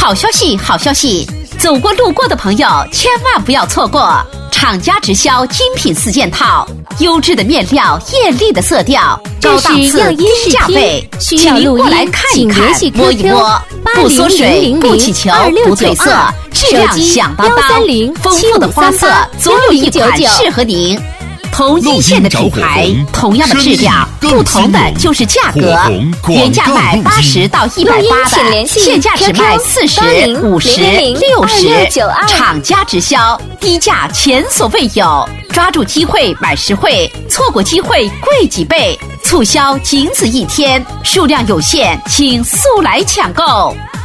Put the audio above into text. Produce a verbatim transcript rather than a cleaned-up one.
好消息，好消息！走过路过的朋友千万不要错过，厂家直销精品四件套，优质的面料，艳丽的色调，高档次低价位，请您过来看一看，摸一摸，不缩水，不起球，不褪色，质量响当当，丰富的花色，总有一款适合您。同一线的品牌，同样的质量，不同的就是价格。原价卖八十到一百八的，现价只卖四十、五十、六十。厂家直销，低价前所未有。抓住机会买实惠，错过机会贵几倍。促销仅此一天，数量有限，请速来抢购。